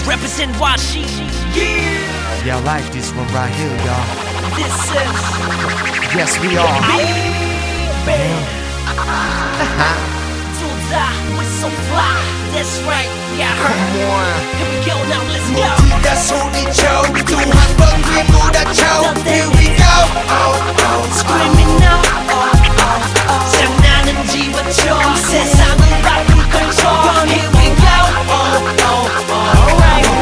represent Washi. Yeah, y'all like this one right here, y'all. this is Yes, we are. Duda, we're so fly. That's right, yeah, Come on. here we go, now let's go. 모두가 소리쳐 우리도 한번 뒤몰아쳐. Here we go. Screaming out, 장난은 지워줘. 세상을 바꿀 걸쳐. Here we go. Alright.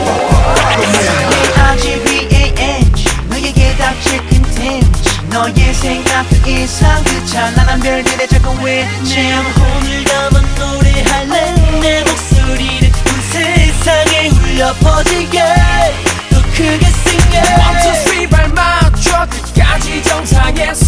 RGBAH 너에게 닥칠 컨텐츠 너의 생각 그 이상 그 찬란한 별들의 작은 외침 오늘 나만 노래할래. 내 목소리를 온 세상에 울려 퍼지게 더 크게 sing it. 1, 2, 3 발 맞춰 끝까지 정상에서